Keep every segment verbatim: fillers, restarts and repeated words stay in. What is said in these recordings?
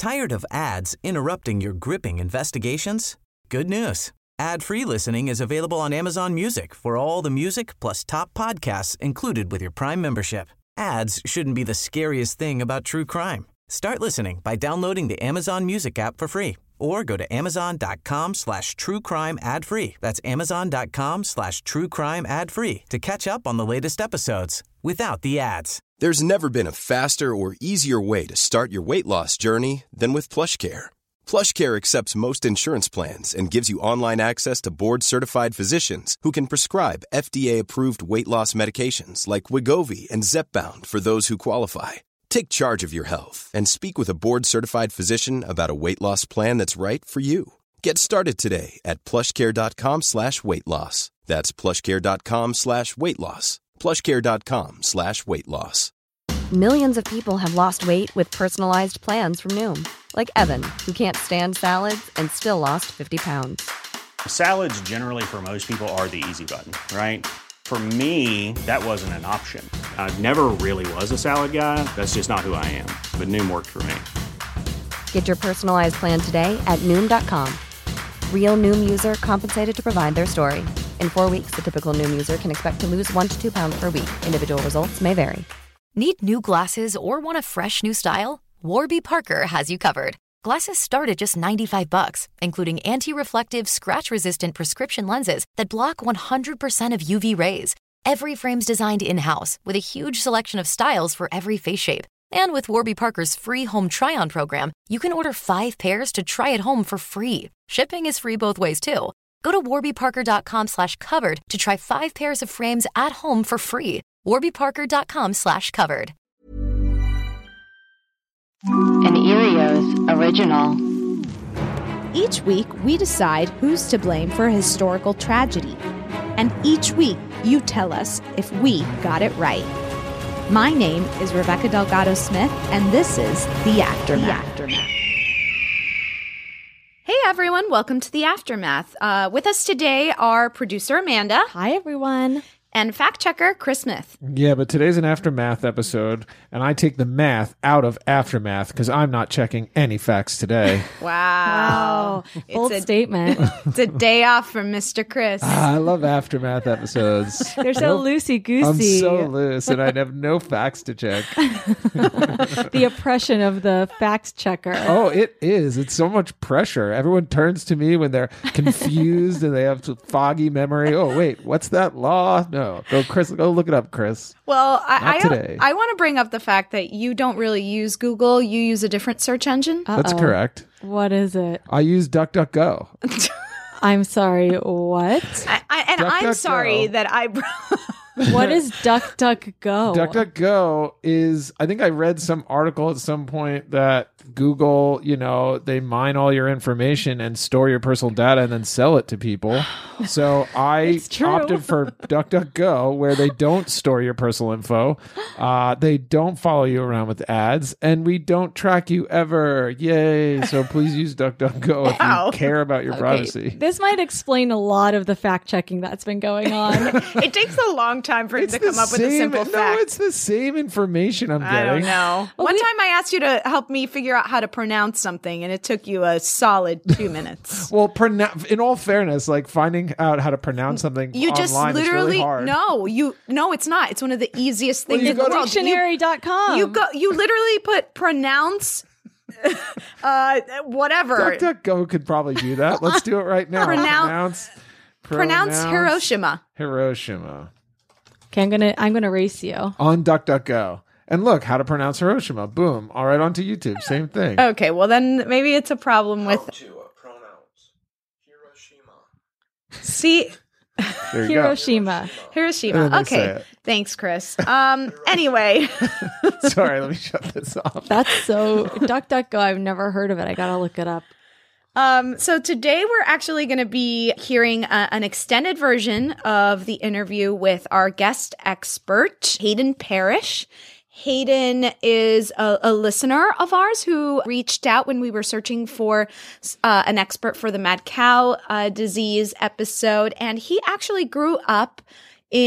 Tired of ads interrupting your gripping investigations? Good news. Ad-free listening is available on Amazon Music for all the music plus top podcasts included with your Prime membership. Ads shouldn't be the scariest thing about true crime. Start listening by downloading the Amazon Music app for free or go to amazon.com slash true crime ad free. That's amazon.com slash true crime ad free to catch up on the latest episodes without the ads. There's never been a faster or easier way to start your weight loss journey than with PlushCare. PlushCare accepts most insurance plans and gives you online access to board-certified physicians who can prescribe F D A-approved weight loss medications like Wegovy and Zepbound for those who qualify. Take charge of your health and speak with a board-certified physician about a weight loss plan that's right for you. Get started today at plushcare.com slash weight loss. That's plushcare.com slash weight loss. plushcare.com slash weight loss. Millions of people have lost weight with personalized plans from Noom. Like Evan, who can't stand salads and still lost fifty pounds. Salads generally for most people are the easy button, right? For me, that wasn't an option. I never really was a salad guy. That's just not who I am. But Noom worked for me. Get your personalized plan today at Noom dot com. Real Noom user compensated to provide their story. In four weeks, the typical Noom user can expect to lose one to two pounds per week. Individual results may vary. Need new glasses or want a fresh new style? Warby Parker has you covered. Glasses start at just ninety-five bucks, including anti-reflective, scratch-resistant prescription lenses that block one hundred percent of U V rays. Every frame's designed in-house with a huge selection of styles for every face shape. And with Warby Parker's free home try-on program, you can order five pairs to try at home for free. Shipping is free both ways, too. Go to warbyparker.com slash covered to try five pairs of frames at home for free. warbyparker.com slash covered. An Erios original. Each week, we decide who's to blame for a historical tragedy. And each week, you tell us if we got it right. My name is Rebecca Delgado Smith, and this is The Aftermath. The Aftermath. Hey everyone, welcome to The Aftermath. Uh, with us today are producer Amanda. Hi everyone. And fact checker Chris Smith. Yeah, but today's an Aftermath episode, and I take the math out of Aftermath because I'm not checking any facts today. Wow. Wow. Bold it's a, statement. It's a day off from Mister Chris. Ah, I love Aftermath episodes. They're so Nope. loosey-goosey. I'm so loose, and I have no facts to check. The oppression of the fact checker. Oh, it is. It's so much pressure. Everyone turns to me when they're confused and they have foggy memory. Oh, wait, what's that law? No. Go, Chris. Go look it up, Chris. Well, I Not I, today. I want to bring up the fact that you don't really use Google. You use a different search engine. Uh-oh. That's correct. What is it? I use DuckDuckGo. I'm sorry, what? I, I, and Duck, I'm duck, sorry go. that I... What is DuckDuckGo? DuckDuckGo is, I think I read some article at some point that Google, you know, they mine all your information and store your personal data and then sell it to people. So I It's true. opted for DuckDuckGo, where they don't store your personal info. Uh, they don't follow you around with ads, and we don't track you ever. Yay. So please use DuckDuckGo Wow. if you care about your Okay, privacy. this might explain a lot of the fact checking that's been going on. It takes a long time for him to the come up with a same- simple no, fact. it's the same information I'm I getting. don't know. Well, One we- time I asked you to help me figure out how to pronounce something, and it took you a solid two minutes. Well, pronou- in all fairness, like finding out how to pronounce something You just online literally is really hard. no, you no, it's not. It's one of the easiest Well, things you in the go to world. Dictionary dot com. You, you go. You literally put pronounce, uh, whatever. DuckDuckGo could probably do that. Let's do it right now. Pronounce- pronounce, Pronounce Hiroshima. Hiroshima Okay, I'm gonna I'm gonna race you. on DuckDuckGo. And look, how to pronounce Hiroshima. Boom. All right, onto YouTube. Same thing. Okay, well then maybe it's a problem with. to pronounce Hiroshima. See, There you Hiroshima. Hiroshima. And then they say Okay, it. thanks, Chris. Um. Anyway. go. Sorry, let me shut this off. That's so DuckDuckGo. I've never heard of it. I gotta look it up. Um, so today we're actually going to be hearing a, an extended version of the interview with our guest expert, Hayden Parrish. Hayden is a, a listener of ours who reached out when we were searching for uh, an expert for the mad cow uh, disease episode. And he actually grew up in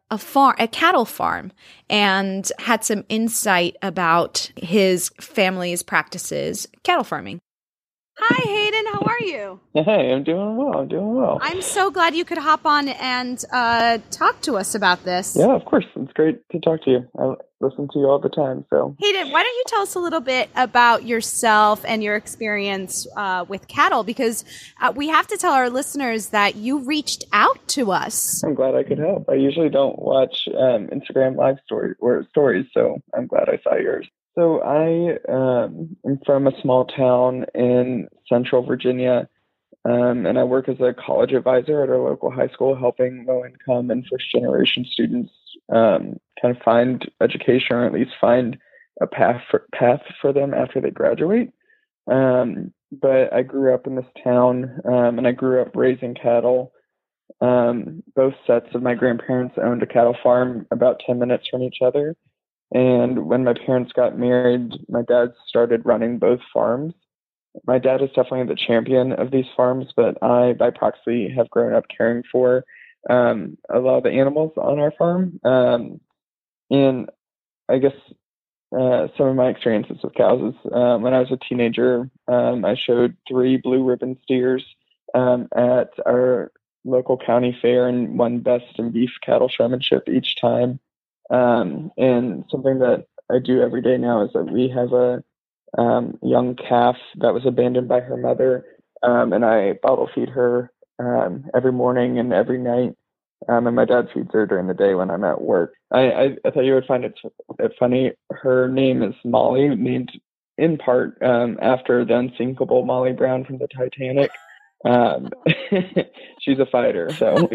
a farm, a cattle farm, and had some insight about his family's practices, cattle farming. Hi, Hayden. How are you? Hey, I'm doing well. I'm doing well. I'm so glad you could hop on and uh, talk to us about this. Yeah, of course. It's great to talk to you. I listen to you all the time. So, Hayden, why don't you tell us a little bit about yourself and your experience uh, with cattle? Because uh, we have to tell our listeners that you reached out to us. I'm glad I could help. I usually don't watch um, Instagram live story or stories, so I'm glad I saw yours. So I um, am from a small town in central Virginia, um, and I work as a college advisor at our local high school, helping low-income and first-generation students um, kind of find education, or at least find a path for, path for them after they graduate. Um, but I grew up in this town, um, and I grew up raising cattle. Um, both sets of my grandparents owned a cattle farm about ten minutes from each other. And when my parents got married, my dad started running both farms. My dad is definitely the champion of these farms, but I, by proxy, have grown up caring for um, a lot of the animals on our farm. Um, and I guess uh, some of my experiences with cows is uh, when I was a teenager, um, I showed three blue ribbon steers um, at our local county fair and won best in beef cattle showmanship each time. Um, and something that I do every day now is that we have a um, young calf that was abandoned by her mother, um, and I bottle feed her um, every morning and every night, um, and my dad feeds her during the day when I'm at work. I, I, I thought you would find it, it funny. Her name is Molly, named in part um, after the unsinkable Molly Brown from the Titanic. Um, she's a fighter, so...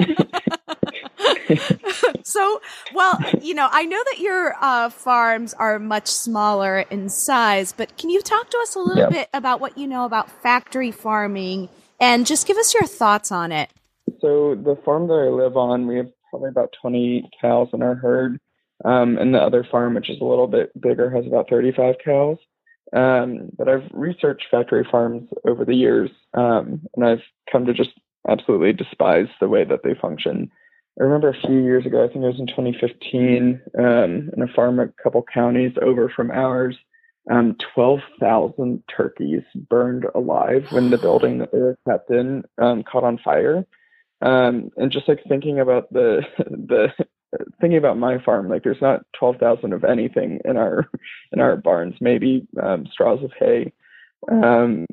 So, well, you know, I know that your uh, farms are much smaller in size, but can you talk to us a little yeah. bit about what you know about factory farming and just give us your thoughts on it? So the farm that I live on, we have probably about twenty cows in our herd. Um, and the other farm, which is a little bit bigger, has about thirty-five cows. Um, but I've researched factory farms over the years, um, and I've come to just absolutely despise the way that they function. I remember a few years ago, I think it was in twenty fifteen, um, in a farm a couple counties over from ours, um, twelve thousand turkeys burned alive when the building that they were kept in um, caught on fire. Um, and just like thinking about the, the thinking about my farm, like there's not twelve thousand of anything in our, in our barns, maybe um, straws of hay. Um,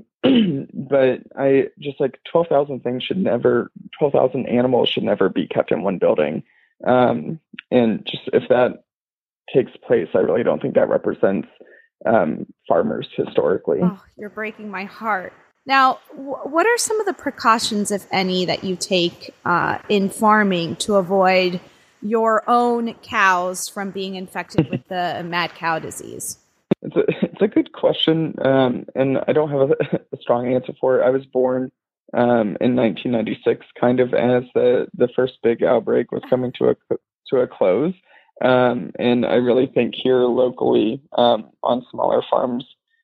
but I just like twelve thousand things should never, twelve thousand animals should never be kept in one building. Um, and just if that takes place, I really don't think that represents um, farmers historically. Oh, you're breaking my heart. Now, w- what are some of the precautions, if any, that you take uh, in farming to avoid your own cows from being infected with the mad cow disease? It's a, it's a good question, um, and I don't have a, a strong answer for it. I was born um, in nineteen ninety-six, kind of as the, the first big outbreak was coming to a to a close, um, and I really think here locally um, on smaller farms,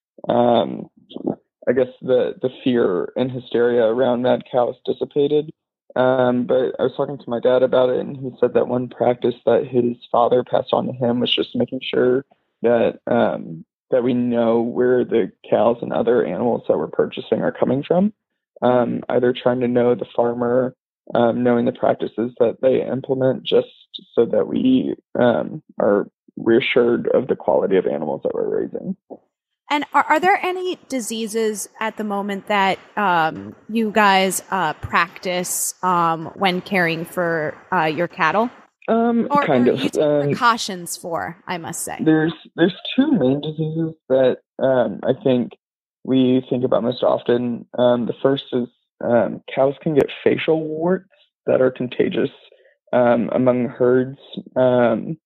um, I guess the, the fear and hysteria around mad cows dissipated. Um, but I was talking to my dad about it, and he said that one practice that his father passed on to him was just making sure that um, that we know where the cows and other animals that we're purchasing are coming from. Um, either trying to know the farmer, um, knowing the practices that they implement, just so that we um, are reassured of the quality of animals that we're raising. And are, are there any diseases at the moment that um, you guys uh, practice um, when caring for uh, your cattle? Um, or, kind or of. you take Um, precautions for, I must say. There's there's two main diseases that um, I think we think about most often. Um, the first is um, cows can get facial warts that are contagious um, among herds. Um,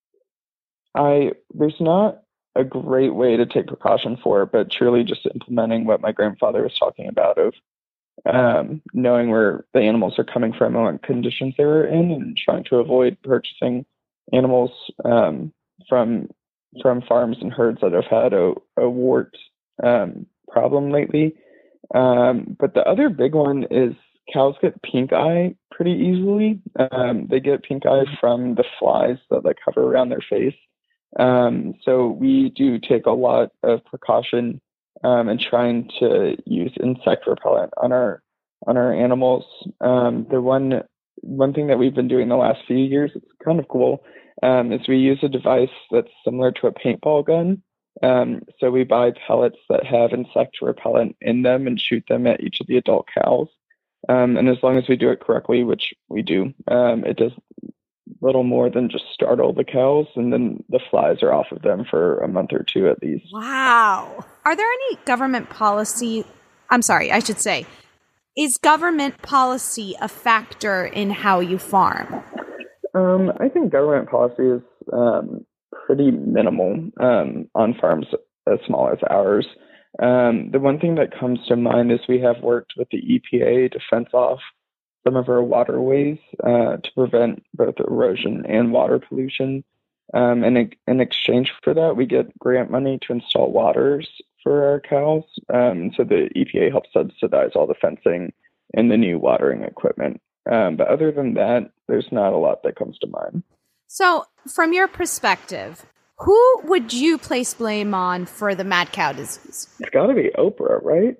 I there's not a great way to take precaution for it, but truly just implementing what my grandfather was talking about of um, knowing where the animals are coming from and what conditions they were in, and trying to avoid purchasing animals um, from from farms and herds that have had a, a wart um, problem lately. Um, but the other big one is cows get pink eye pretty easily. Um, they get pink eye from the flies that like hover around their face. Um, so we do take a lot of precaution um, in trying to use insect repellent on our on our animals. Um, the one one thing that we've been doing the last few years, it's kind of cool, um, is we use a device that's similar to a paintball gun. Um, so we buy pellets that have insect repellent in them and shoot them at each of the adult cows. Um, and as long as we do it correctly, which we do, um, it does little more than just startle the cows, and then the flies are off of them for a month or two at least. Wow. Are there any government policy? I'm sorry, I should say, is government policy a factor in how you farm? Um, I think government policy is um, pretty minimal um, on farms as small as ours. Um, the one thing that comes to mind is we have worked with the E P A to fence off some of our waterways uh, to prevent both erosion and water pollution. Um, and in exchange for that, we get grant money to install waters for our cows. Um, so the E P A helps subsidize all the fencing and the new watering equipment. Um, but other than that, there's not a lot that comes to mind. So from your perspective, who would you place blame on for the mad cow disease? It's got to be Oprah, right?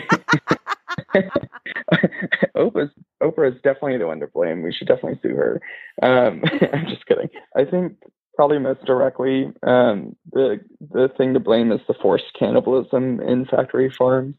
Oprah's, Oprah is definitely the one to blame. We should definitely sue her. Um, I'm just kidding. I think probably most directly, um, the the thing to blame is the forced cannibalism in factory farms.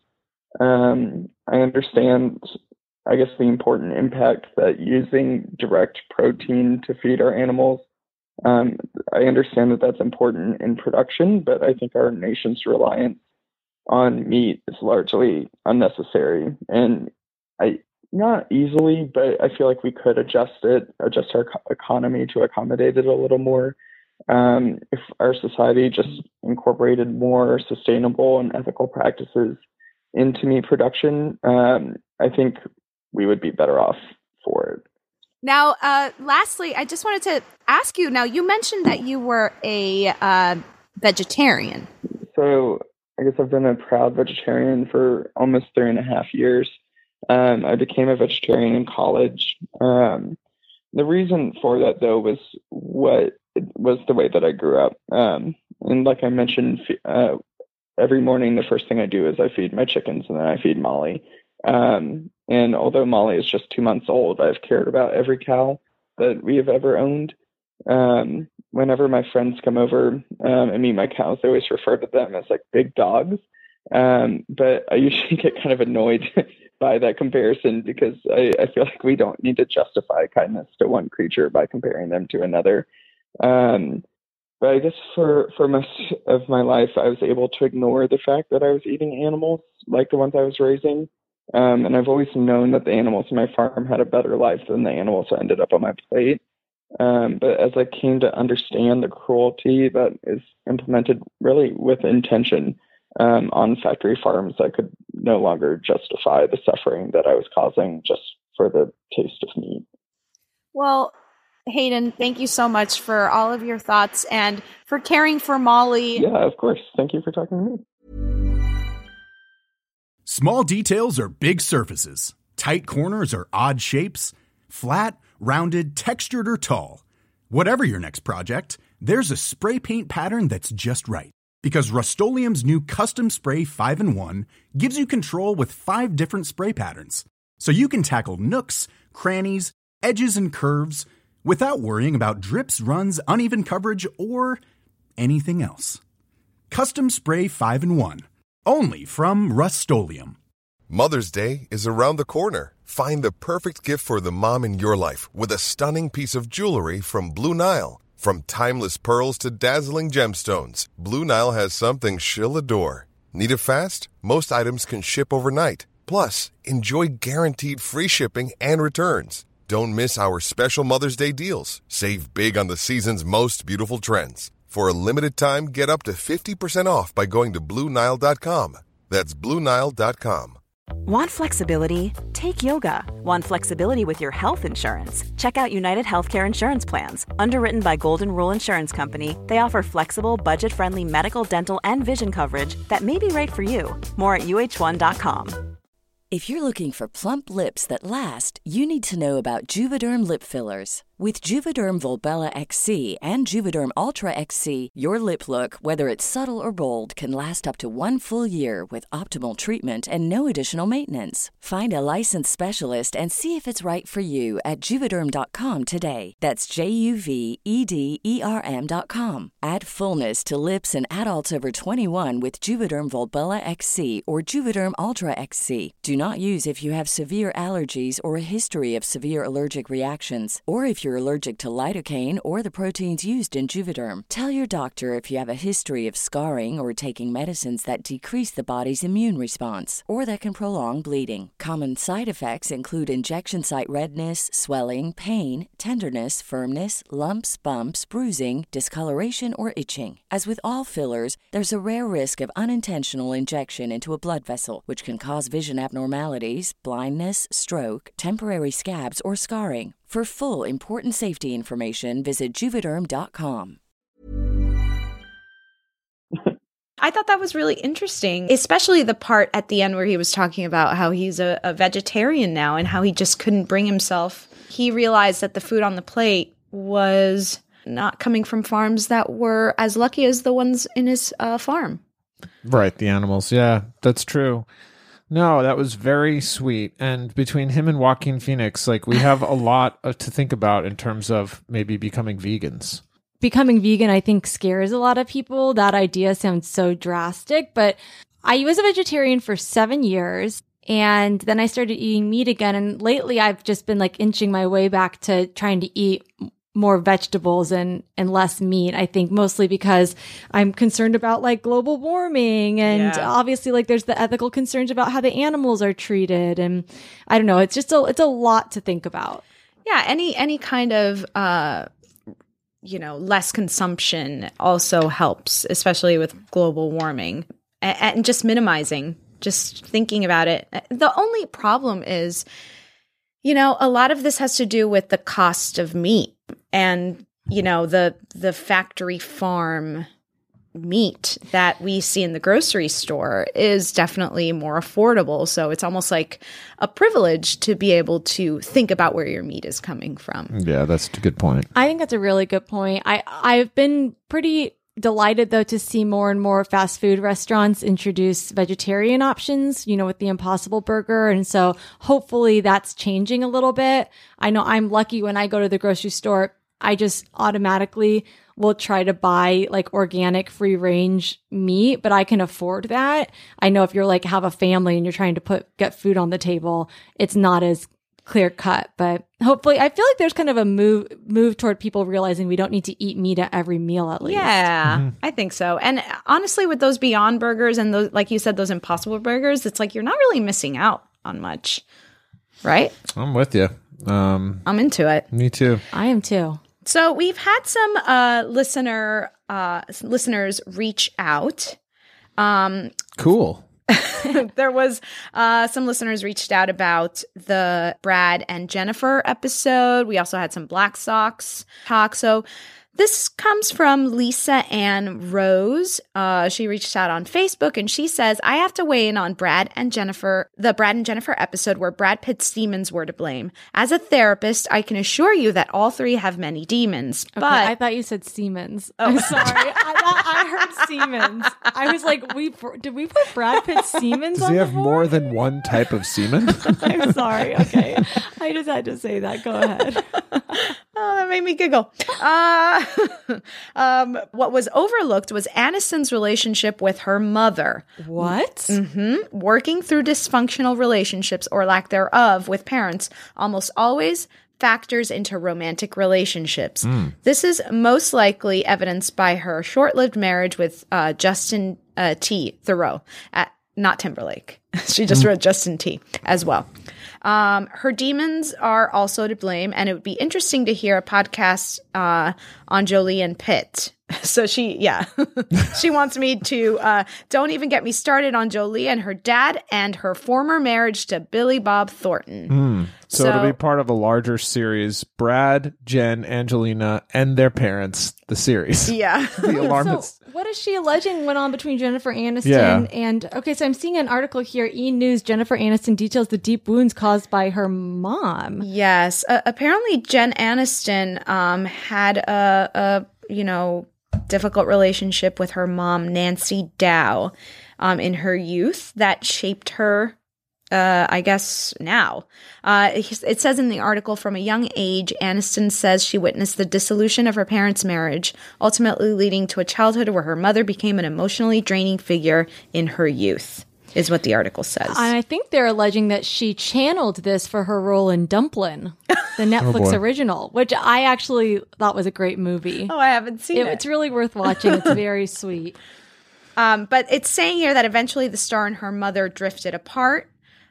Um, I understand, I guess, the important impact that using direct protein to feed our animals. Um, I understand that that's important in production, but I think our nation's reliance on meat is largely unnecessary. And I, not easily, but I feel like we could adjust it, adjust our economy to accommodate it a little more. Um, if our society just incorporated more sustainable and ethical practices into meat production, um, I think we would be better off for it. Now, uh, lastly, I just wanted to ask you, now you mentioned that you were a uh, vegetarian. So I guess I've been a proud vegetarian for almost three and a half years. Um, I became a vegetarian in college. Um, the reason for that, though, was what was the way that I grew up. Um, and like I mentioned, uh, every morning, the first thing I do is I feed my chickens, and then I feed Molly. Um, and although Molly is just two months old, I've cared about every cow that we have ever owned. Um, whenever my friends come over um, and meet my cows, they always refer to them as like big dogs. Um, but I usually get kind of annoyed by that comparison because I, I feel like we don't need to justify kindness to one creature by comparing them to another. Um, but I guess for, for most of my life, I was able to ignore the fact that I was eating animals like the ones I was raising. Um, and I've always known that the animals in my farm had a better life than the animals that ended up on my plate. Um, but as I came to understand the cruelty that is implemented really with intention um, on factory farms, I could no longer justify the suffering that I was causing just for the taste of meat. Well, Hayden, thank you so much for all of your thoughts and for caring for Molly. Yeah, of course. Thank you for talking to me. Small details are big surfaces. Tight corners are odd shapes. Flat, rounded, textured, or tall. Whatever your next project, there's a spray paint pattern that's just right. Because Rust-Oleum's new Custom Spray five in one gives you control with five different spray patterns. So you can tackle nooks, crannies, edges, and curves without worrying about drips, runs, uneven coverage, or anything else. Custom Spray five in one. Only from Rust-Oleum. Mother's Day is around the corner. Find the perfect gift for the mom in your life with a stunning piece of jewelry from Blue Nile. From timeless pearls to dazzling gemstones, Blue Nile has something she'll adore. Need it fast? Most items can ship overnight. Plus, enjoy guaranteed free shipping and returns. Don't miss our special Mother's Day deals. Save big on the season's most beautiful trends. For a limited time, get up to fifty percent off by going to Blue Nile dot com. That's Blue Nile dot com. Want flexibility? Take yoga. Want flexibility with your health insurance? Check out United Healthcare Insurance Plans. Underwritten by Golden Rule Insurance Company, they offer flexible, budget-friendly medical, dental, and vision coverage that may be right for you. More at U H one dot com. If you're looking for plump lips that last, you need to know about Juvederm lip fillers. With Juvederm Volbella X C and Juvederm Ultra X C, your lip look, whether it's subtle or bold, can last up to one full year with optimal treatment and no additional maintenance. Find a licensed specialist and see if it's right for you at Juvederm dot com today. That's J U V E D E R M dot com. Add fullness to lips in adults over twenty-one with Juvederm Volbella X C or Juvederm Ultra X C. Do not use if you have severe allergies or a history of severe allergic reactions, or if you're allergic to lidocaine or the proteins used in Juvederm. Tell your doctor if you have a history of scarring or taking medicines that decrease the body's immune response or that can prolong bleeding. Common side effects include injection site redness, swelling, pain, tenderness, firmness, lumps, bumps, bruising, discoloration, or itching. As with all fillers, there's a rare risk of unintentional injection into a blood vessel, which can cause vision abnormalities, blindness, stroke, temporary scabs, or scarring. For full, important safety information, visit Juvederm dot com. I thought that was really interesting, especially the part at the end where he was talking about how he's a, a vegetarian now and how he just couldn't bring himself. He realized that the food on the plate was not coming from farms that were as lucky as the ones in his uh, farm. Right, the animals. Yeah, that's true. No, that was very sweet. And between him and Joaquin Phoenix, like we have a lot uh, to think about in terms of maybe becoming vegans. Becoming vegan, I think, scares a lot of people. That idea sounds so drastic, but I was a vegetarian for seven years and then I started eating meat again. And lately I've just been like inching my way back to trying to eat more vegetables and, and less meat, I think mostly because I'm concerned about like global warming and yeah. obviously like there's the ethical concerns about how the animals are treated. And I don't know, it's just a, it's a lot to think about. Yeah. Any, any kind of, uh, you know, less consumption also helps, especially with global warming and, and just minimizing, just thinking about it. The only problem is, you know, a lot of this has to do with the cost of meat and, you know, the the factory farm meat that we see in the grocery store is definitely more affordable. So it's almost like a privilege to be able to think about where your meat is coming from. Yeah, that's a good point. I think that's a really good point. I, I've been pretty delighted, though, to see more and more fast food restaurants introduce vegetarian options, you know, with the Impossible Burger. And so hopefully that's changing a little bit. I know I'm lucky when I go to the grocery store, I just automatically will try to buy like organic free range meat, but I can afford that. I know if you're like have a family and you're trying to put get food on the table, it's not as clear cut, but hopefully I feel like there's kind of a move move toward people realizing we don't need to eat meat at every meal at least. Yeah, Mm-hmm. I think so. And honestly, with those Beyond Burgers and those, like you said, those Impossible Burgers, it's like you're not really missing out on much, right? I'm with you. Um, I'm into it. Me too. I am too. So we've had some uh, listener uh, listeners reach out. Um, cool. There was uh, some listeners reached out about the Brad and Jennifer episode. We also had some Black Sox talk. So this comes from Lisa Ann Rose. Uh, she reached out on Facebook and she says, I have to weigh in on Brad and Jennifer, the Brad and Jennifer episode where Brad Pitt's demons were to blame. As a therapist, I can assure you that all three have many demons. Okay, but I thought you said Siemens. Oh. I'm sorry. I thought I heard Siemens. I was like, we did we put Brad Pitt's Siemens Does on he have the board? more than one type of semen? I'm sorry. Okay. I just had to say that. Go ahead. Oh, that made me giggle. Uh, um, what was overlooked was Aniston's relationship with her mother. What? Mm-hmm. Working through dysfunctional relationships or lack thereof with parents almost always factors into romantic relationships. Mm. This is most likely evidenced by her short-lived marriage with uh, Justin uh, T. Theroux, at, not Timberlake. She just mm. wrote Justin T. as well. Um, her demons are also to blame, and it would be interesting to hear a podcast uh, on Jolie and Pitt So she, yeah, she wants me to, uh, don't even get me started on Jolie and her dad and her former marriage to Billy Bob Thornton. Mm. So, So- it'll be part of a larger series. Brad, Jen, Angelina, and their parents, the series. Yeah. The alarm So is... what is she alleging went on between Jennifer Aniston Yeah. and okay, so I'm seeing an article here, E! News, Jennifer Aniston details the deep wounds caused by her mom. Yes. Uh, apparently, Jen Aniston um, had a, a, you know, difficult relationship with her mom, Nancy Dow, um, in her youth that shaped her, uh, I guess, now. Uh, it says in the article, from a young age, Aniston says she witnessed the dissolution of her parents' marriage, ultimately leading to a childhood where her mother became an emotionally draining figure in her youth, is what the article says. And I think they're alleging that she channeled this for her role in Dumplin', the Netflix boy. original, which I actually thought was a great movie. Oh, I haven't seen it. It- It's really worth watching. It's very sweet. Um, but it's saying here that eventually the star and her mother drifted apart.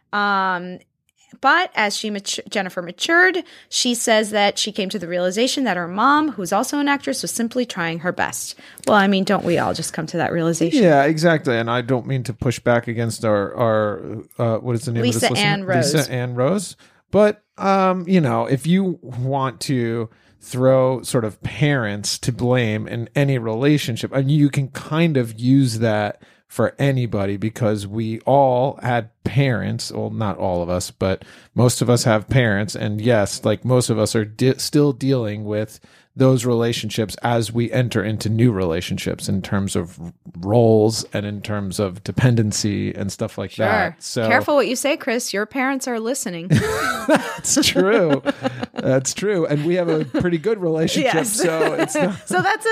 Um, but as she matu- Jennifer matured, she says that she came to the realization that her mom, who's also an actress, was simply trying her best. Well, I mean, don't we all just come to that realization? Yeah, exactly. And I don't mean to push back against our, our uh, what is the name Lisa of this listener? Ann Rose. Lisa Ann Rose. But, um, you know, if you want to throw sort of parents to blame in any relationship, and you can kind of use that for anybody, because we all had parents. Well, not all of us, but most of us have parents. And yes, like most of us are de- still dealing with those relationships as we enter into new relationships in terms of roles and in terms of dependency and stuff like Sure. that. So Careful what you say, Chris. Your parents are listening. That's true. That's true. And we have a pretty good relationship. Yes. So it's not. So that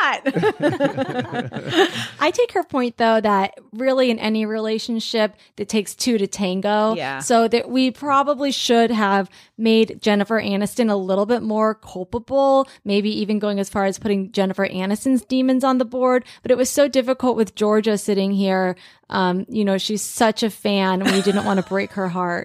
says a lot. I take her point, though, that really in any relationship, it takes two to tango. Yeah. So that we probably should have made Jennifer Aniston a little bit more culpable, maybe even going as far as putting Jennifer Aniston's demons on the board. But it was so difficult with Georgia sitting here. Um, you know, she's such a fan. We didn't want to break her heart.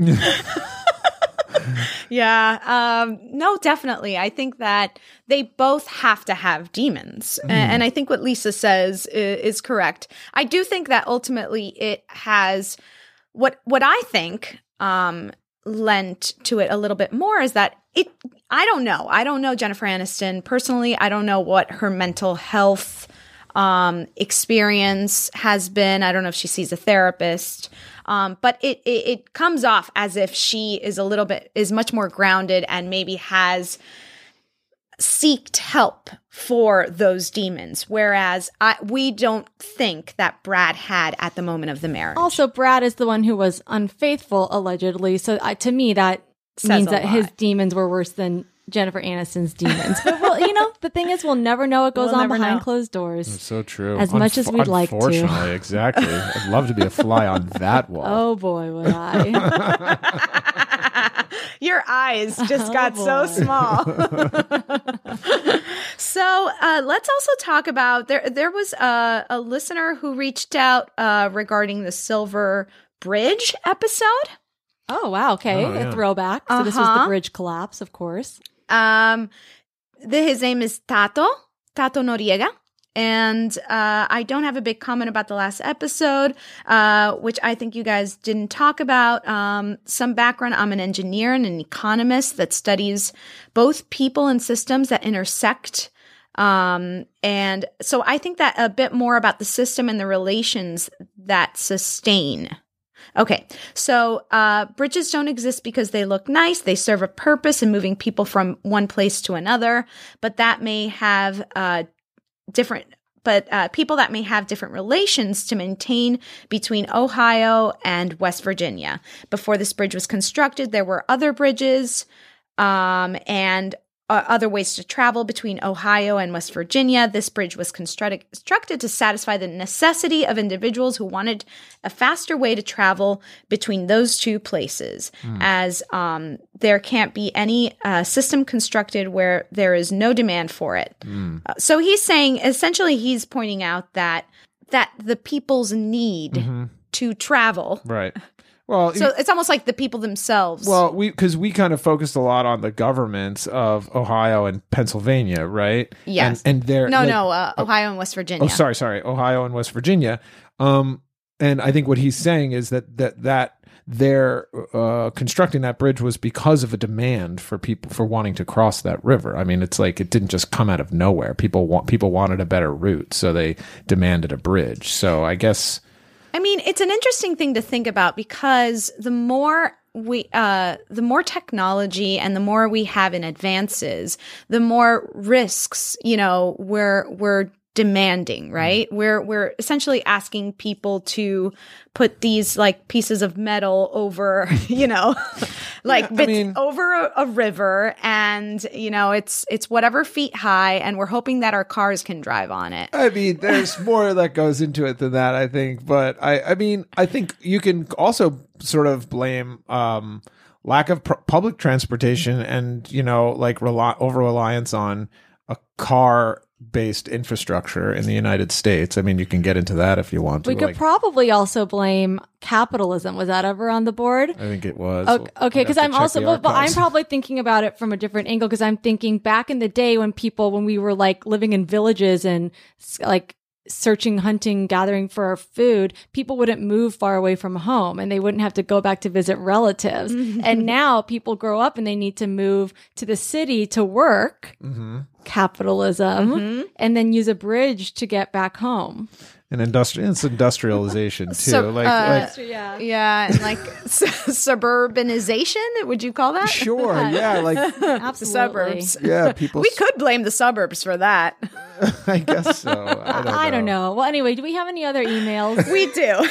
Yeah. Um, no, definitely. I think that they both have to have demons. Mm. A- And I think what Lisa says is, is correct. I do think that ultimately it has what what I think um, lent to it a little bit more is that it, I don't know. I don't know Jennifer Aniston personally. I don't know what her mental health um, experience has been. I don't know if she sees a therapist. Um, but it, it it comes off as if she is a little bit, is much more grounded and maybe has seeked help for those demons. Whereas I, we don't think that Brad had at the moment of the marriage. Also, Brad is the one who was unfaithful, allegedly. So uh, to me, that Says means a that his lot. demons were worse than Jennifer Aniston's demons. But, well, you know, the thing is, we'll never know what goes We'll on never behind know. closed doors. It's so true. As much as we'd like to. Unfortunately, exactly. I'd love to be a fly on that wall. Oh, boy, would I. Your eyes just Oh, got so boy. small. So uh, let's also talk about there. There was a, a listener who reached out uh, regarding the Silver Bridge episode. Oh, wow. Okay. Oh, yeah. A throwback. So this was Uh-huh. the bridge collapse, of course. Um, the, his name is Tato Tato Noriega. And uh, I don't have a big comment about the last episode, uh, which I think you guys didn't talk about. Um, some background. I'm an engineer and an economist that studies both people and systems that intersect. Um, and so I think that a bit more about the system and the relations that sustain. Okay, so uh, bridges don't exist because they look nice. They serve a purpose in moving people from one place to another, but that may have uh, different, but uh, people that may have different relations to maintain between Ohio and West Virginia. Before this bridge was constructed, there were other bridges um, and uh, other ways to travel between Ohio and West Virginia. This bridge was constructed, constructed to satisfy the necessity of individuals who wanted a faster way to travel between those two places, Mm. as um, there can't be any uh, system constructed where there is no demand for it. Mm. Uh, so he's saying, essentially, he's pointing out that that the people's need Mhm. to travel. Right. Well, so it's almost like the people themselves. Well, we because we kind of focused a lot on the governments of Ohio and Pennsylvania, right? Yes. And, and they're no, like, no, uh, Ohio and West Virginia. Oh, sorry, sorry, Ohio and West Virginia. Um, and I think what he's saying is that that that they're uh, constructing that bridge was because of a demand for people for wanting to cross that river. I mean, it's like it didn't just come out of nowhere. People want people wanted a better route, so they demanded a bridge. So I guess. I mean, it's an interesting thing to think about because the more we, uh, the more technology and the more we have in advances, the more risks, you know, we're we're demanding, right? Mm. We're we're essentially asking people to put these like pieces of metal over, you know, like yeah, I bits mean, over a, a river, and you know, it's it's whatever feet high, and we're hoping that our cars can drive on it. I mean, there's more that goes into it than that, I think. But I, I mean, I think you can also sort of blame um, lack of pr- public transportation and you know, like rely over reliance on a car. Based infrastructure in the United States. I mean, you can get into that if you want to. We could like, probably also blame capitalism. Was that ever on the board? I think it was. Okay, because I'm also, but, but I'm probably thinking about it from a different angle because I'm thinking back in the day when people, when we were like living in villages and like searching, hunting, gathering for our food, people wouldn't move far away from home and they wouldn't have to go back to visit relatives. Mm-hmm. And now people grow up and they need to move to the city to work. Mm-hmm. Capitalism, mm-hmm. and then use a bridge to get back home. And industri- it's industrialization too. So, like, uh, like, yeah, yeah, and like su- suburbanization. Would you call that? Sure, yeah, like the suburbs. Yeah, people. We could blame the suburbs for that. I guess so. I don't know. I don't know. Well, anyway, do we have any other emails? We do.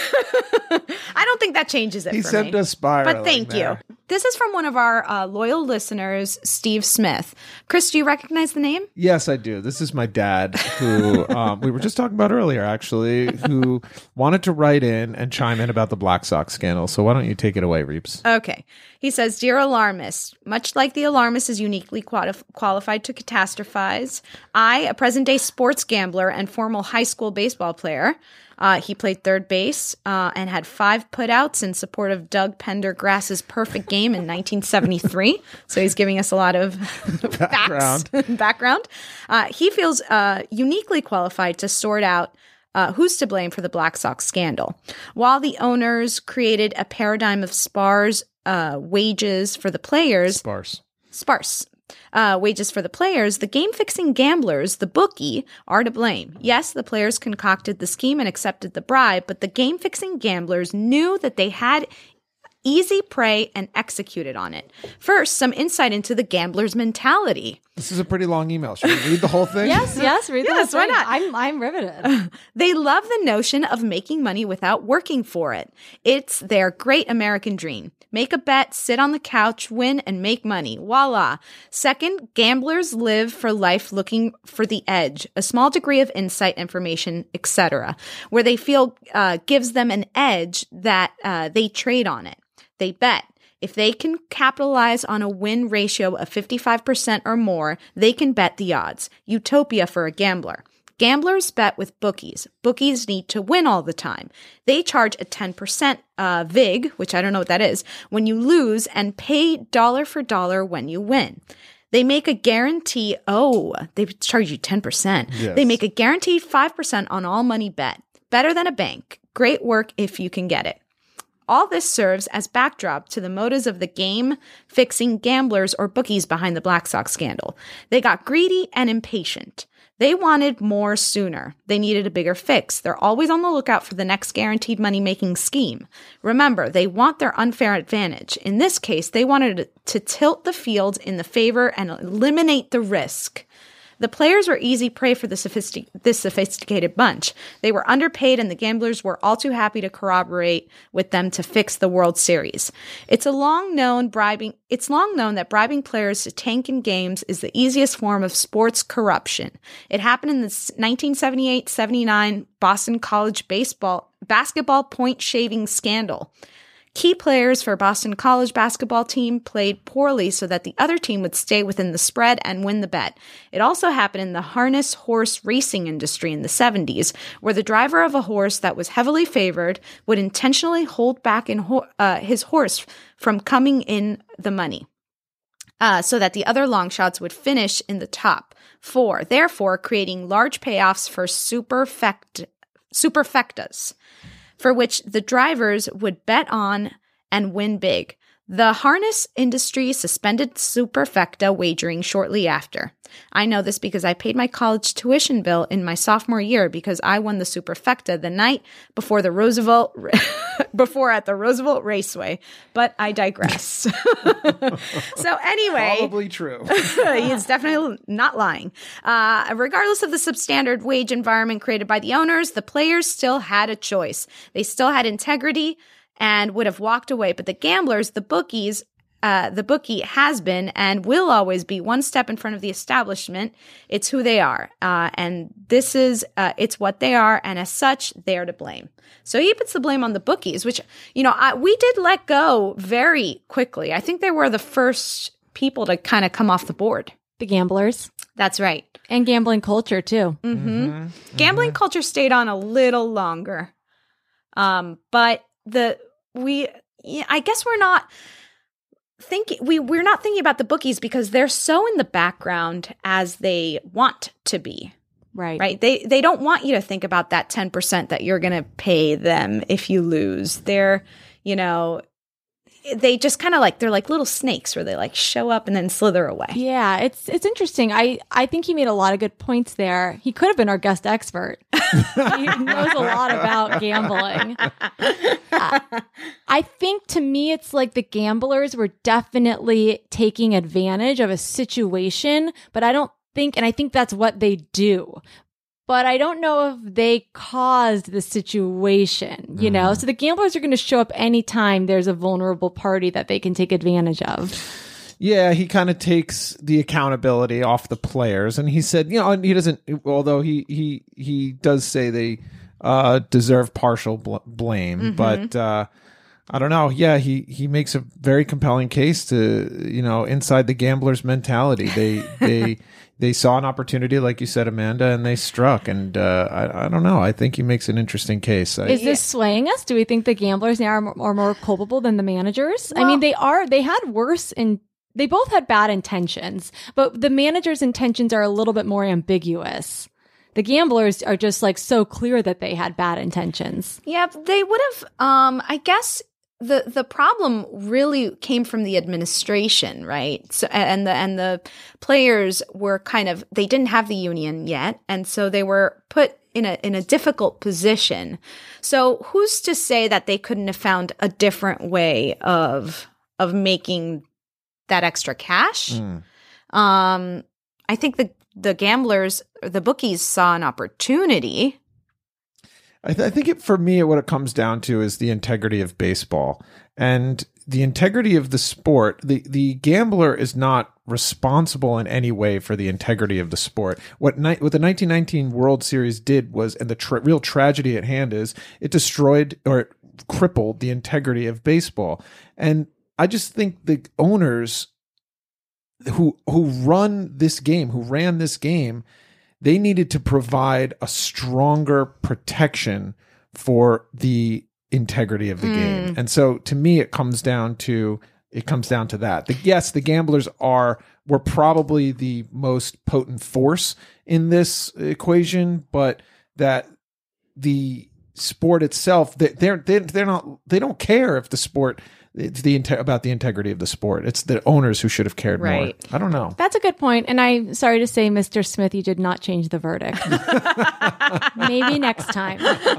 I don't think that changes it. He for sent me. us spiraling. But thank there. you. This is from one of our uh, loyal listeners, Steve Smith. Chris, do you recognize the name? Yes, I do. This is my dad, who um, we were just talking about earlier, actually, who wanted to write in and chime in about the Black Sox scandal. So why don't you take it away, Reeps? Okay. He says, Dear Alarmist, much like the alarmist is uniquely quali- qualified to catastrophize, I, a present-day sports gambler and former high school baseball player, Uh, he played third base uh, and had five putouts in support of Doug Pendergrass's perfect game in nineteen seventy-three. So he's giving us a lot of background. facts, background. Uh, he feels uh, uniquely qualified to sort out uh, who's to blame for the Black Sox scandal. While the owners created a paradigm of sparse uh, wages for the players, sparse, sparse. Uh, wages for the players, the game-fixing gamblers, the bookie, are to blame. Yes, the players concocted the scheme and accepted the bribe, but the game-fixing gamblers knew that they had easy prey and executed on it. First, some insight into the gambler's mentality. This is a pretty long email. Should we read the whole thing? Yes, yes, read yes, the whole why thing. not? I'm, I'm riveted. They love the notion of making money without working for it. It's their great American dream. Make a bet, sit on the couch, win, and make money. Voila. Second, gamblers live for life looking for the edge, a small degree of insight, information, et cetera, where they feel uh, gives them an edge that uh, they trade on it. They bet. If they can capitalize on a win ratio of fifty-five percent or more, they can bet the odds. Utopia for a gambler. Gamblers bet with bookies. Bookies need to win all the time. They charge a ten percent uh, vig, which I don't know what that is, when you lose and pay dollar for dollar when you win. They make a guarantee. Oh, they charge you ten percent. Yes. They make a guaranteed five percent on all money bet. Better than a bank. Great work if you can get it. All this serves as backdrop to the motives of the game-fixing gamblers or bookies behind the Black Sox scandal. They got greedy and impatient. They wanted more sooner. They needed a bigger fix. They're always on the lookout for the next guaranteed money-making scheme. Remember, they want their unfair advantage. In this case, they wanted to tilt the field in the favor and eliminate the risk. The players were easy prey for the sophistic- this sophisticated bunch. They were underpaid, and the gamblers were all too happy to corroborate with them to fix the World Series. It's a long known bribing. It's long known that bribing players to tank in games is the easiest form of sports corruption. It happened in the nineteen seventy-eight seventy-nine Boston College baseball basketball point shaving scandal. Key players for Boston College basketball team played poorly so that the other team would stay within the spread and win the bet. It also happened in the harness horse racing industry in the seventies, where the driver of a horse that was heavily favored would intentionally hold back in ho- uh, his horse from coming in the money, uh, so that the other long shots would finish in the top four, therefore creating large payoffs for superfect- superfectas, for which the drivers would bet on and win big. The harness industry suspended superfecta wagering shortly after. I know this because I paid my college tuition bill in my sophomore year because I won the superfecta the night before the Roosevelt before at the Roosevelt Raceway. But I digress. So anyway, probably true. He's definitely not lying. Uh, regardless of the substandard wage environment created by the owners, the players still had a choice. They still had integrity and would have walked away. But the gamblers, the bookies, uh, the bookie has been and will always be one step in front of the establishment. It's who they are. Uh, and this is, uh, it's what they are. And as such, they're to blame. So he puts the blame on the bookies, which, you know, I, we did let go very quickly. I think they were the first people to kind of come off the board. The gamblers. That's right. And gambling culture, too. Mm-hmm. Mm-hmm. Gambling culture stayed on a little longer. Um, but the we yeah, I guess we're not thinking we we're not thinking about the bookies because they're so in the background as they want to be. Right. Right. They they don't want you to think about that ten percent that you're going to pay them if you lose. They're, you know, they just kind of like they're like little snakes where they like show up and then slither away. Yeah, it's it's interesting. I, I think he made a lot of good points there. He could have been our guest expert. He knows a lot about gambling. Uh, I think to me, it's like the gamblers were definitely taking advantage of a situation, but I don't think, and I think that's what they do. But I don't know if they caused the situation, you know? So the gamblers are going to show up anytime there's a vulnerable party that they can take advantage of. Yeah, he kind of takes the accountability off the players. And he said, you know, and he doesn't, although he he, he does say they uh, deserve partial bl- blame. Mm-hmm. But uh, I don't know. Yeah, he, he makes a very compelling case to, you know, inside the gamblers' mentality. They, they, They saw an opportunity, like you said, Amanda, and they struck. And uh, I, I don't know. I think he makes an interesting case. I, Is this swaying us? Do we think the gamblers now are more, are more culpable than the managers? Well, I mean, they are. They had worse in. They both had bad intentions, but the managers' intentions are a little bit more ambiguous. The gamblers are just like so clear that they had bad intentions. Yeah, they would have. Um, I guess. The the problem really came from the administration, right? So and the and the players were kind of they didn't have the union yet, and so they were put in a in a difficult position. So who's to say that they couldn't have found a different way of of making that extra cash? Mm. Um, I think the the gamblers, the bookies saw an opportunity. I, th- I think it, for me, what it comes down to is the integrity of baseball and the integrity of the sport. The the gambler is not responsible in any way for the integrity of the sport. What ni- what the nineteen nineteen World Series did was, and the tra- real tragedy at hand is, it destroyed or it crippled the integrity of baseball. And I just think the owners who who run this game, who ran this game, they needed to provide a stronger protection for the integrity of the mm. game. And so to me, it comes down to, it comes down to that. The, yes, the gamblers are, were probably the most potent force in this equation, but that the sport itself, they, they're, they're, they're not, they don't care if the sport, it's the about the integrity of the sport. It's the owners who should have cared right. more. I don't know. That's a good point. And I'm sorry to say, Mister Smith, you did not change the verdict. Maybe next time.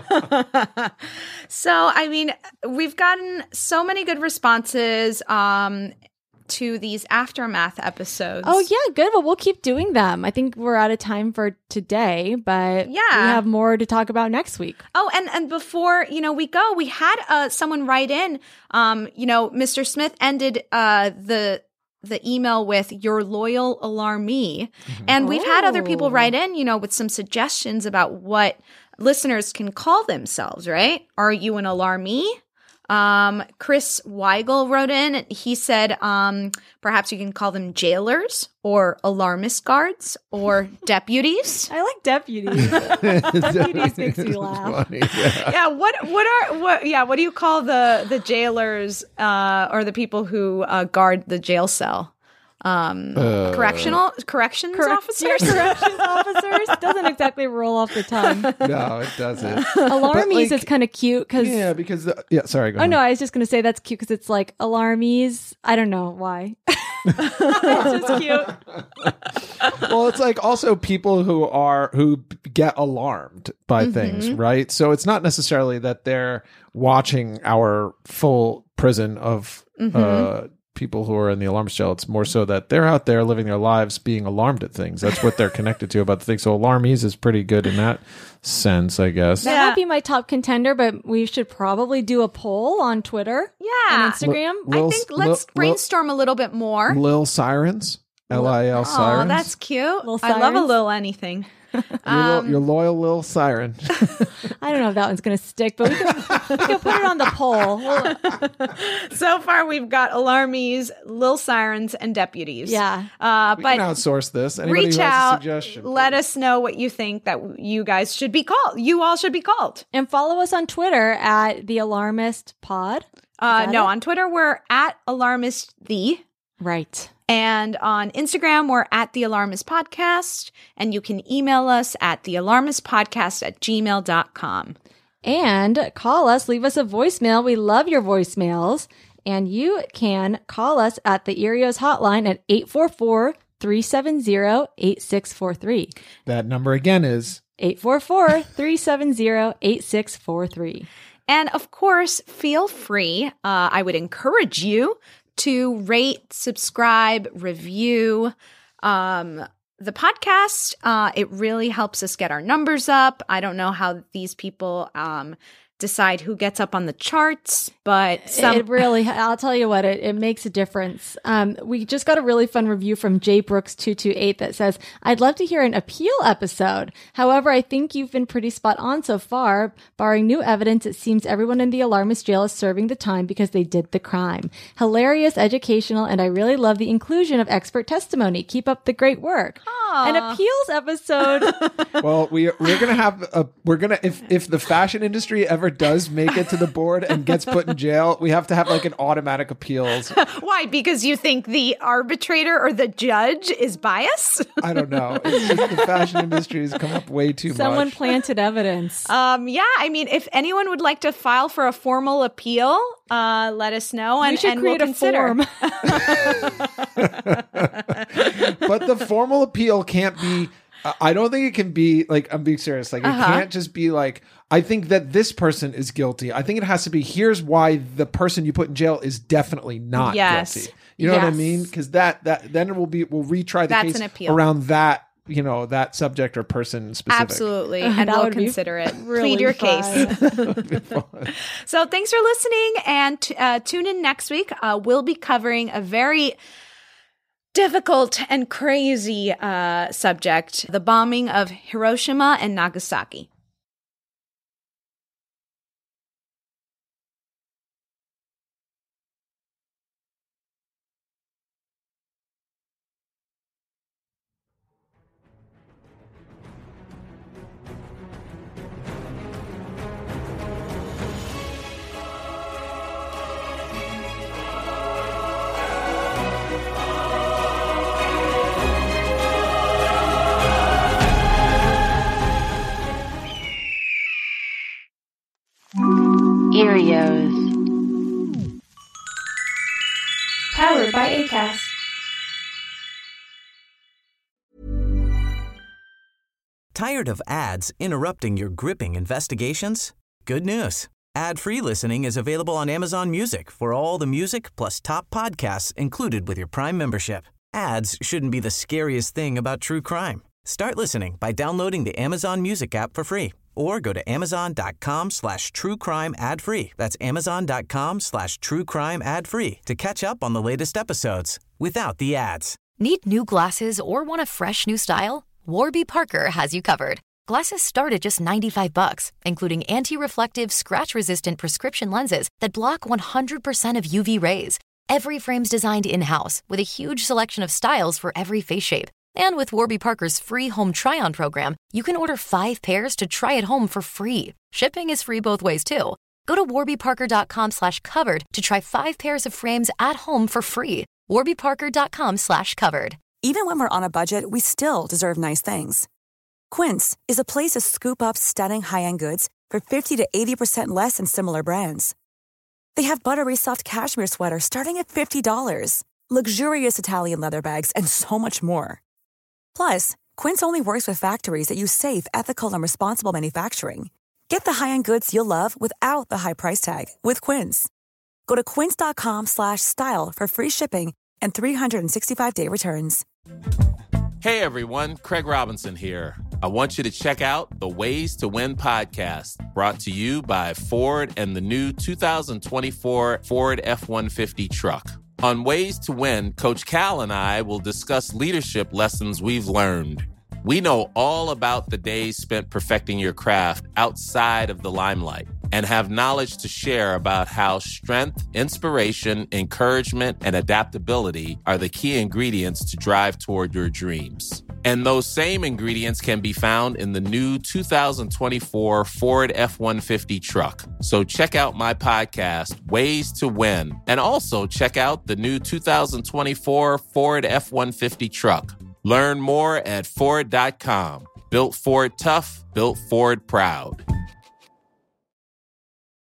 So, I mean, we've gotten so many good responses um, to these Aftermath episodes. Oh, yeah. Good. Well, we'll keep doing them. I think we're out of time for today, but yeah. we have more to talk about next week. Oh, and, and before, you know, we go, we had uh, someone write in, um, you know, Mister Smith ended uh, the the email with "your loyal alarmee." Mm-hmm. And oh. we've had other people write in, you know, with some suggestions about what listeners can call themselves, right? Are you an alarmee? Um, Chris Weigel wrote in. He said, um, perhaps you can call them jailers or alarmist guards or deputies. I like deputies. Deputies makes me laugh. Funny, yeah. Yeah. What? What are? What? Yeah. What do you call the the jailers uh, or the people who uh, guard the jail cell? Um, Uh, correctional corrections Correct- officers. Corrections officers doesn't exactly roll off the tongue. No, it doesn't. Alarmies like- is kind of cute because Yeah, because the, yeah. Sorry, go oh ahead. no, I was just gonna say that's cute because it's like alarmies. I don't know why. It's just cute. Well, it's like also people who are who get alarmed by Mm-hmm. things, right? So it's not necessarily that they're watching our full prison of Mm-hmm. uh, people who are in the alarm cell. It's more so that they're out there living their lives being alarmed at things. That's what they're connected to about the thing. So alarmies is pretty good in that sense, I guess. That Yeah. might be my top contender, but we should probably do a poll on Twitter Yeah. and Instagram. Lil- I think let's Lil- brainstorm a little bit more. Lil Sirens, L I L Oh, Sirens. that's cute. Little I love a sirens. little anything. your, Um, lo- your loyal Lil Siren. I don't know if that one's going to stick, but we can, we can put it on the poll. We'll- So far, we've got alarmies, lil sirens, and deputies. Yeah. Uh, We but can outsource this. Anybody reach who has a out, suggestion, let please. us know what you think that you guys should be called. You all should be called. and follow us on Twitter at The Alarmist Pod. Uh, that no, it? on Twitter, we're at alarmist the. Right. And on Instagram, we're at The Alarmist Podcast. And you can email us at thealarmistpodcast at gmail dot com. And call us, leave us a voicemail. We love your voicemails. And you can call us at the Erios hotline at eight four four, three seven zero, eight six four three. That number again is eight four four, three seven zero, eight six four three. And of course, feel free. Uh, I would encourage you to rate, subscribe, review um, the podcast. Uh, it really helps us get our numbers up. I don't know how these people um, decide who gets up on the charts, but some- it really, I'll tell you what, it, it makes a difference. Um, we just got a really fun review from J Brooks two two eight that says, I'd love to hear an appeal episode. However, I think you've been pretty spot on so far. Barring new evidence, it seems everyone in the alarmist jail is serving the time because they did the crime. Hilarious, educational, and I really love the inclusion of expert testimony. Keep up the great work. Aw. An appeals episode. well, we we're gonna have a we're gonna if if the fashion industry ever does make it to the board and gets put in jail, we have to have like an automatic appeals. Why? Because you think the arbitrator or the judge is biased? I don't know. It's just the fashion industry has come up way too Someone much. planted evidence. Um, yeah, I mean, if anyone would like to file for a formal appeal, uh, let us know, and we should and create we'll a consider. form. But the formal appeal can't be. Uh, I don't think it can be like. I'm being serious. Like Uh-huh. it can't just be like. I think that this person is guilty. I think it has to be. Here's why the person you put in jail is definitely not Yes. guilty. You know what I Yes. mean? Because that that then it will be. We'll retry the That's case an appeal. around that. You know that subject or person specific. Absolutely, Uh, and that we'll would be consider it. really Plead your fun. case. So thanks for listening, and t- uh, tune in next week. Uh, we'll be covering a very difficult and crazy uh, subject: the bombing of Hiroshima and Nagasaki. Erios. Powered by Acast. Tired of ads interrupting your gripping investigations? Good news. Ad-free listening is available on Amazon Music for all the music plus top podcasts included with your Prime membership. Ads shouldn't be the scariest thing about true crime. Start listening by downloading the Amazon Music app for free or go to amazon.com slash true crime ad free. That's amazon.com slash true crime ad free to catch up on the latest episodes without the ads. Need new glasses or want a fresh new style? Warby Parker has you covered. Glasses start at just ninety-five bucks, including anti-reflective, scratch-resistant prescription lenses that block one hundred percent of U V rays. Every frame's designed in-house with a huge selection of styles for every face shape. And with Warby Parker's free home try-on program, you can order five pairs to try at home for free. Shipping is free both ways, too. Go to warbyparker.com slash covered to try five pairs of frames at home for free. warbyparker.com slash covered. Even when we're on a budget, we still deserve nice things. Quince is a place to scoop up stunning high-end goods for fifty to eighty percent less than similar brands. They have buttery soft cashmere sweaters starting at fifty dollars, luxurious Italian leather bags, and so much more. Plus, Quince only works with factories that use safe, ethical, and responsible manufacturing. Get the high-end goods you'll love without the high price tag with Quince. Go to quince.com slash style for free shipping and three sixty-five day returns. Hey everyone, Craig Robinson here. I want you to check out the Ways to Win podcast, brought to you by Ford and the new two thousand twenty-four Ford F one fifty truck. On Ways to Win, Coach Cal and I will discuss leadership lessons we've learned. We know all about the days spent perfecting your craft outside of the limelight and have knowledge to share about how strength, inspiration, encouragement, and adaptability are the key ingredients to drive toward your dreams. And those same ingredients can be found in the new two thousand twenty-four Ford F one fifty truck. So check out my podcast, Ways to Win, and also check out the new two thousand twenty-four Ford F one fifty truck. Learn more at Ford dot com. Built Ford tough, built Ford proud.